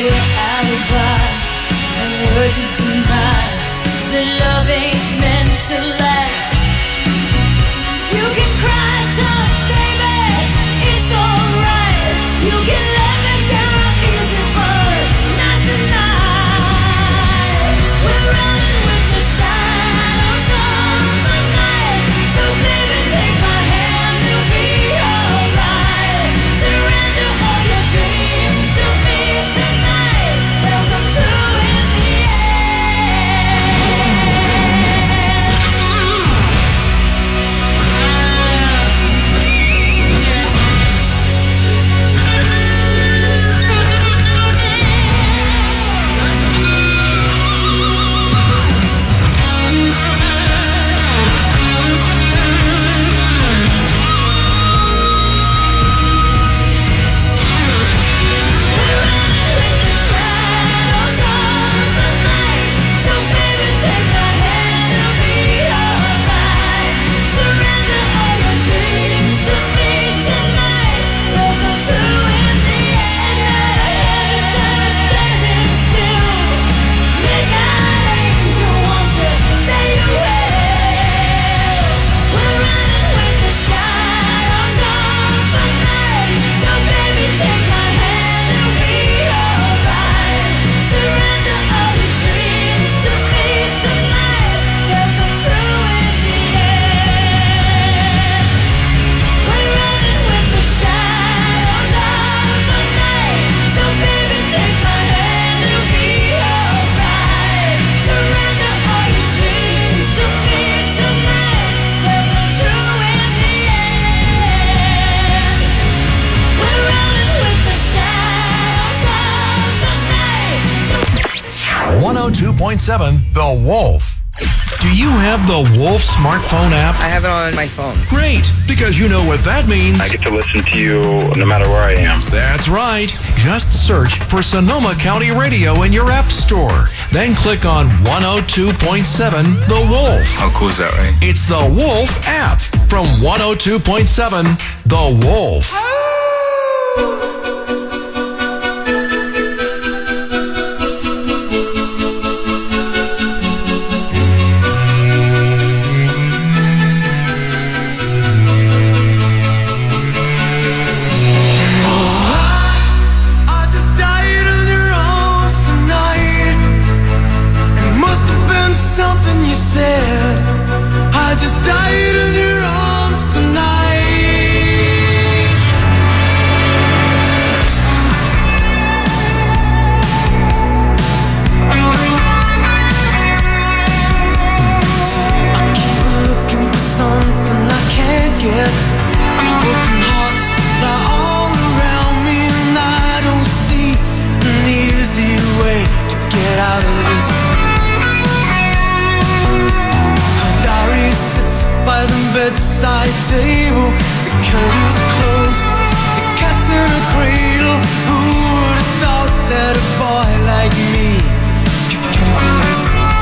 your alibi and word to deny that love ain't meant to last. You can cry tough, baby, it's alright. You can let me down easy, but not tonight. We're running with the shadows of the night. So baby, take my hand, it'll be alright. Surrender all your dreams to me tonight. They'll come true in the The Wolf. Do you have the Wolf smartphone app? I have it on my phone. Great, because you know what that means. I get to listen to you no matter where I am. That's right. Just search for Sonoma County Radio in your app store. Then click on 102.7 The Wolf. How cool is that, right? It's the Wolf app from 102.7 The Wolf. Bedside table, the curtains closed, the cat's in a cradle. Who would have thought that a boy like me could come to this?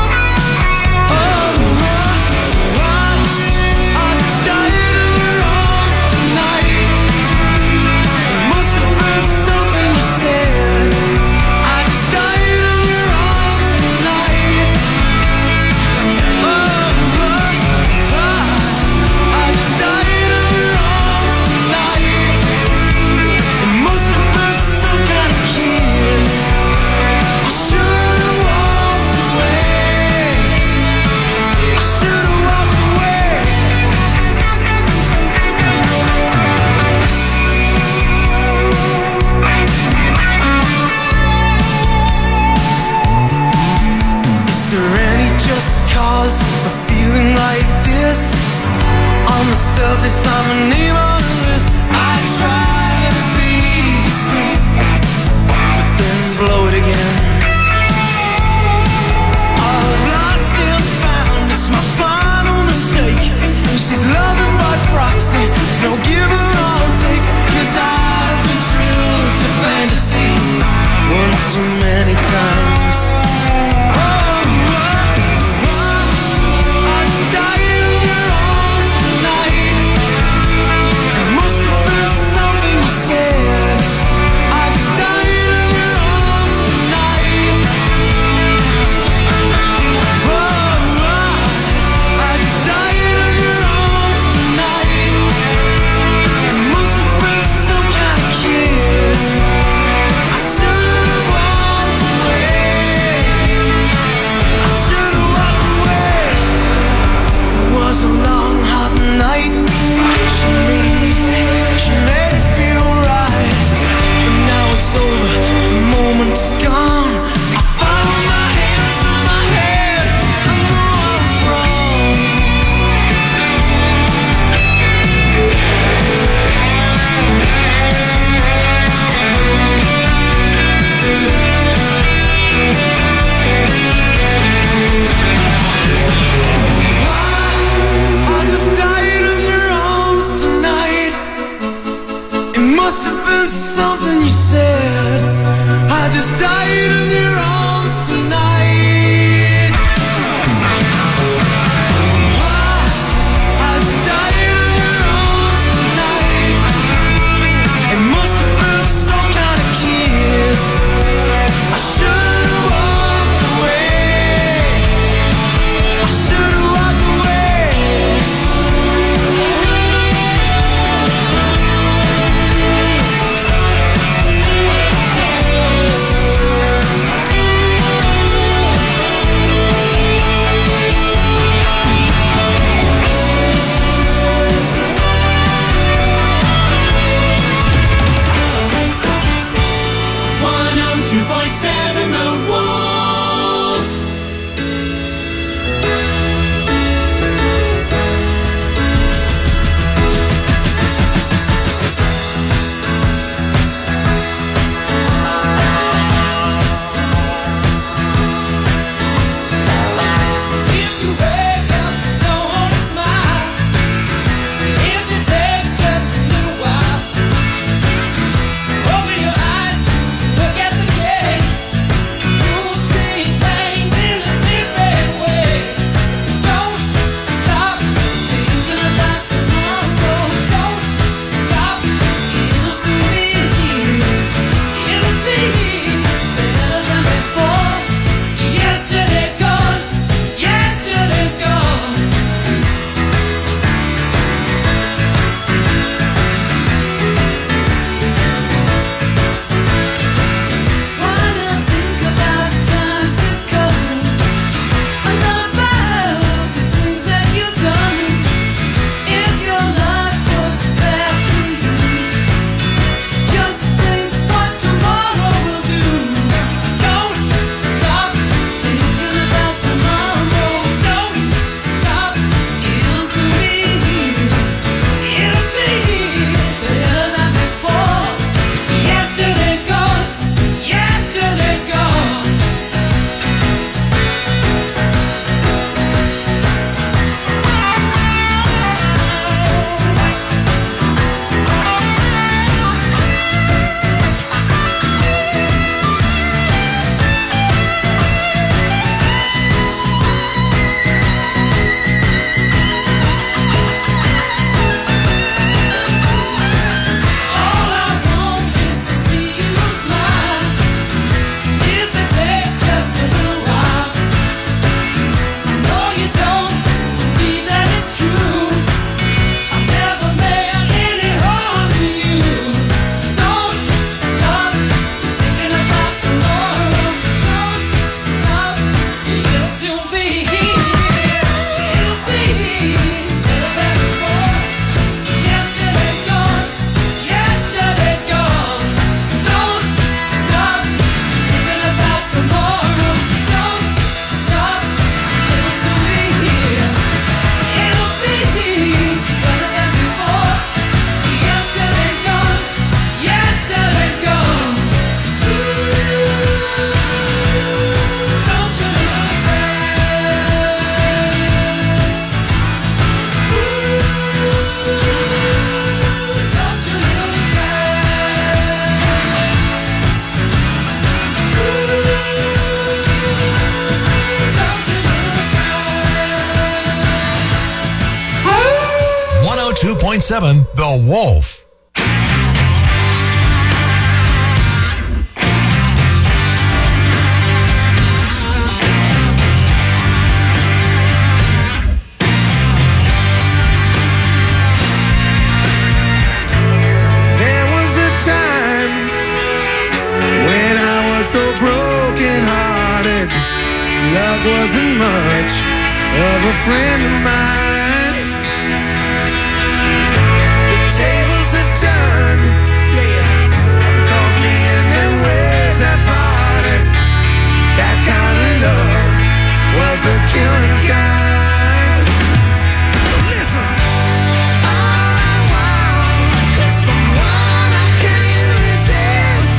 I just died in your arms tonight. It must have been something you said. I just died in your arms tonight. Cause for feeling like this. On the surface I'm a name on the list. I try to be discreet, but then blow it again. I've lost and found, it's my final mistake. And she's loving by proxy, no give and I'll take. Cause I've been thrilled to fantasy one too many times. 102.7 The Wolf. So broken-hearted, love wasn't much of a friend of mine. The tables have turned, yeah. One calls me and then where's that party? That kind of love was the killing kind. So listen, all I want is someone I can't resist.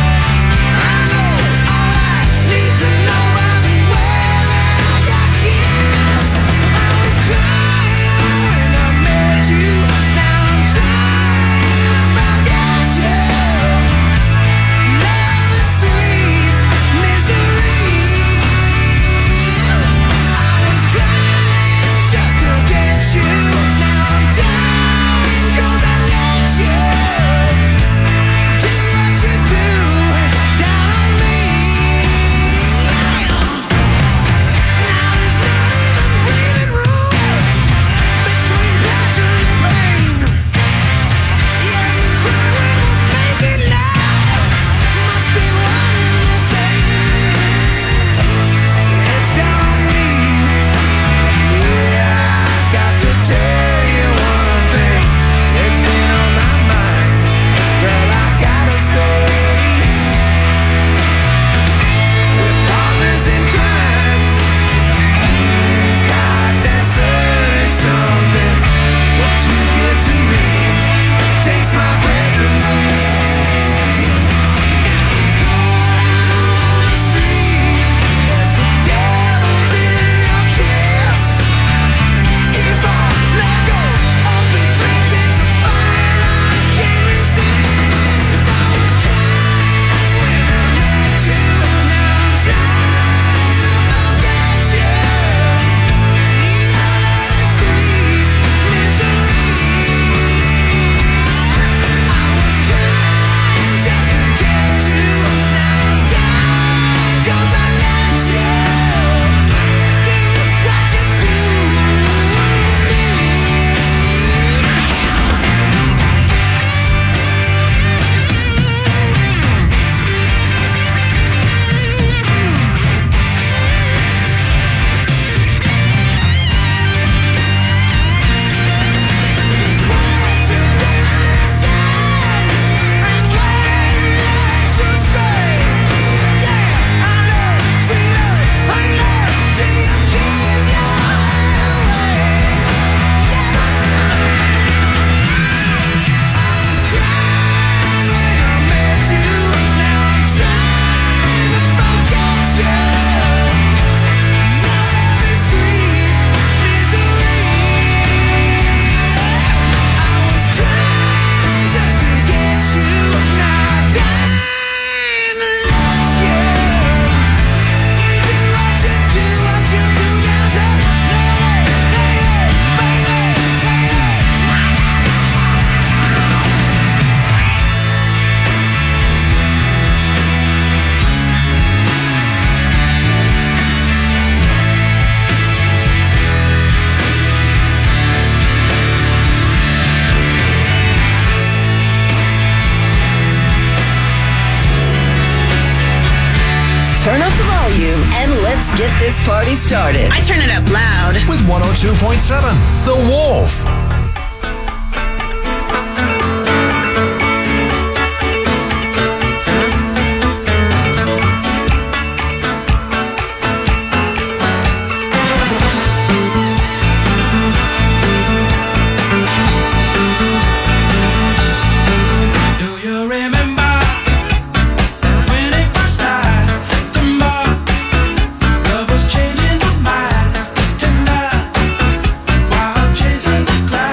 To know by the way that I got kissed. I was crying when I met you. Now I'm trying to forget you. Love is sweet misery. I was crying just to get you. Now I'm dying 'cause I let you do what you do down on me. Get this party started. I turn it up loud. With 102.7 The Wolf. Chasing the clouds.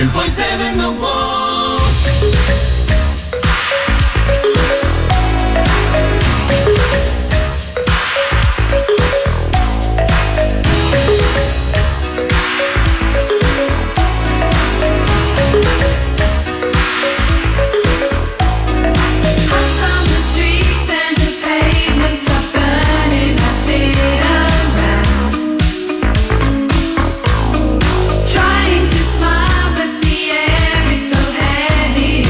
102.7 The Wolf. Trying to smile, but the air is so heavy.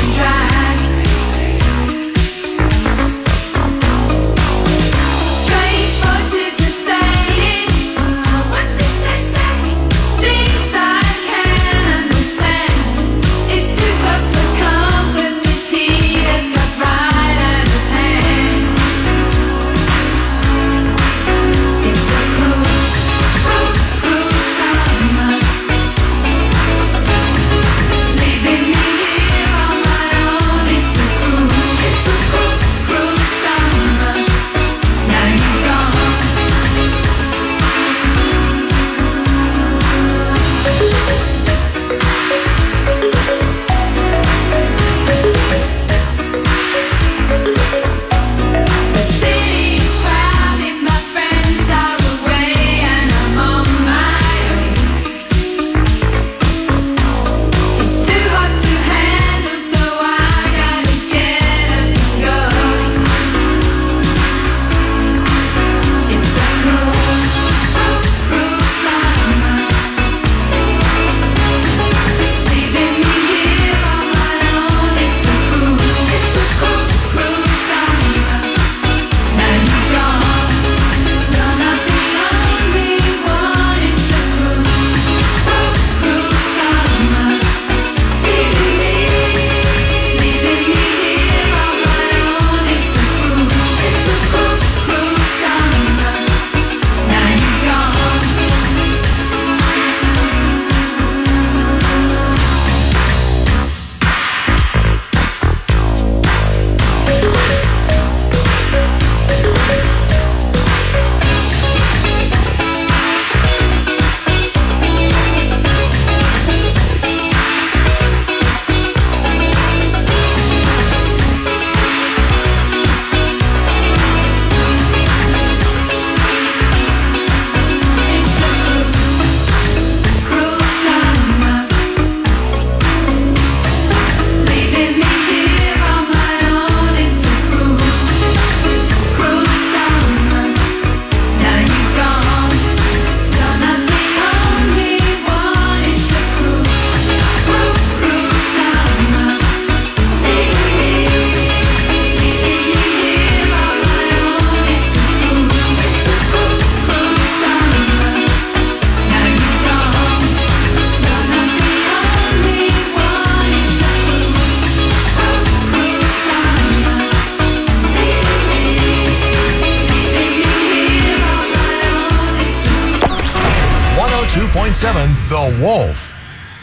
The Wolf.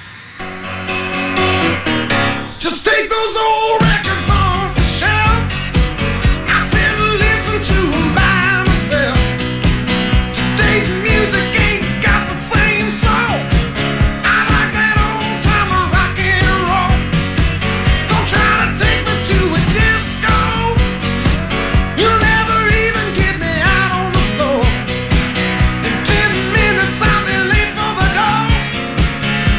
Just take those old records off the shelf. I sit and listen to them by myself. Today's music ain't got the same soul. I like that old time rock and roll. Don't try to take me to a disco. You'll never even get me out on the floor. In 10 minutes I'll be late for the door.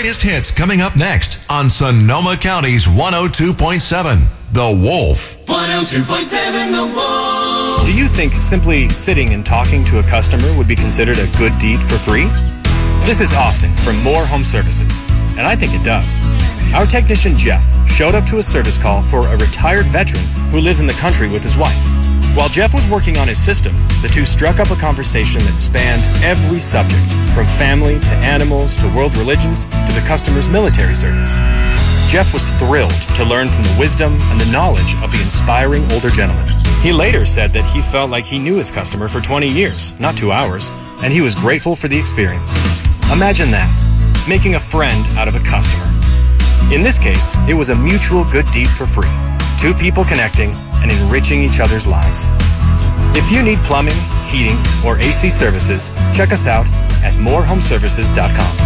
greatest hits coming up next on Sonoma County's 102.7, The Wolf. 102.7 The Wolf. Do you think simply sitting and talking to a customer would be considered a good deed for free? This is Austin from Moore Home Services, and I think it does. Our technician Jeff showed up to a service call for a retired veteran who lives in the country with his wife. While Jeff was working on his system, the two struck up a conversation that spanned every subject, from family to animals to world religions to the customer's military service. Jeff was thrilled to learn from the wisdom and the knowledge of the inspiring older gentleman. He later said that he felt like he knew his customer for 20 years, not 2 hours, and he was grateful for the experience. Imagine that, making a friend out of a customer. In this case, it was a mutual good deed for free. Two people connecting and enriching each other's lives. If you need plumbing, heating, or AC services, check us out at morehomeservices.com.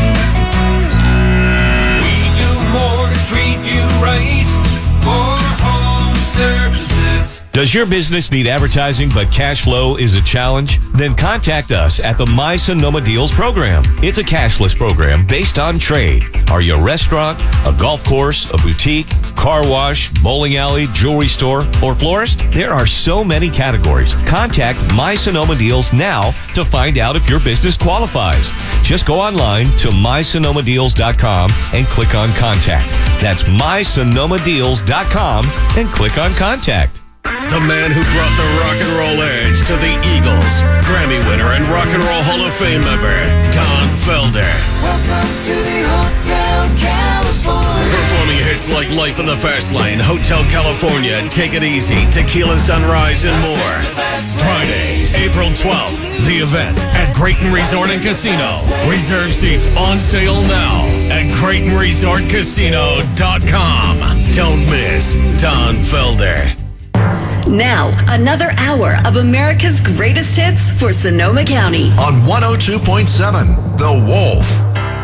We do more to treat you right. More home services. Does your business need advertising but cash flow is a challenge? Then contact us at the My Sonoma Deals program. It's a cashless program based on trade. Are you a restaurant, a golf course, a boutique, car wash, bowling alley, jewelry store, or florist? There are so many categories. Contact My Sonoma Deals now to find out if your business qualifies. Just go online to mysonomadeals.com and click on Contact. That's mysonomadeals.com and click on Contact. The man who brought the rock and roll edge to the Eagles, Grammy winner and Rock and Roll Hall of Fame member, Don Felder. Welcome to the Hotel California. Performing hits like Life in the Fast Lane, Hotel California, Take It Easy, Tequila Sunrise, and more. Friday, April 12th, the event at Creighton Resort and Casino. Reserve seats on sale now at CreightonResortCasino.com. Don't miss Don Felder. Now, another hour of America's greatest hits for Sonoma County. On 102.7, The Wolf.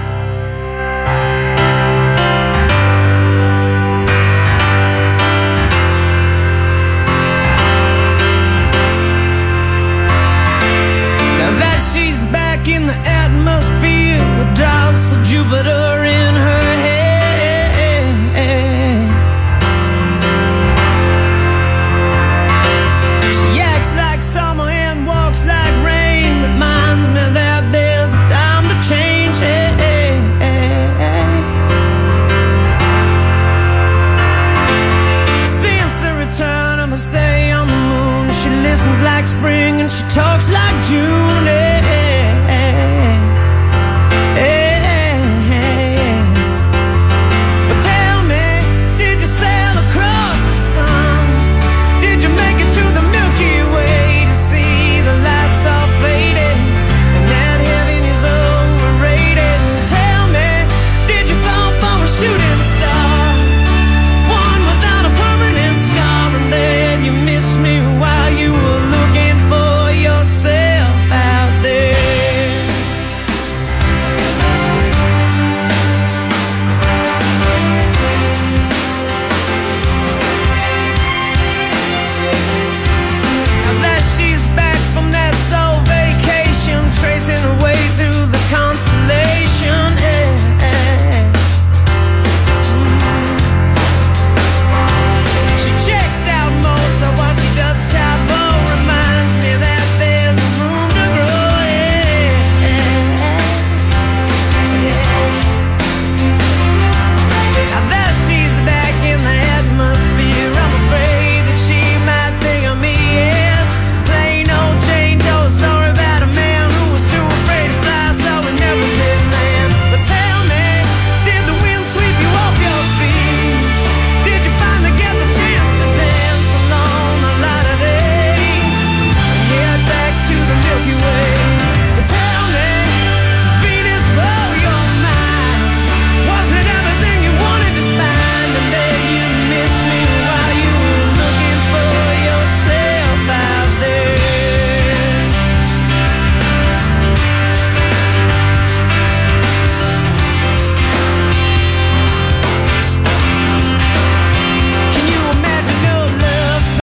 Now that she's back in the atmosphere with drops of Jupiter in her head. She acts like summer and walks like rain. Reminds me that there's a time to change. Since the return of her stay on the moon, she listens like spring and she talks like June.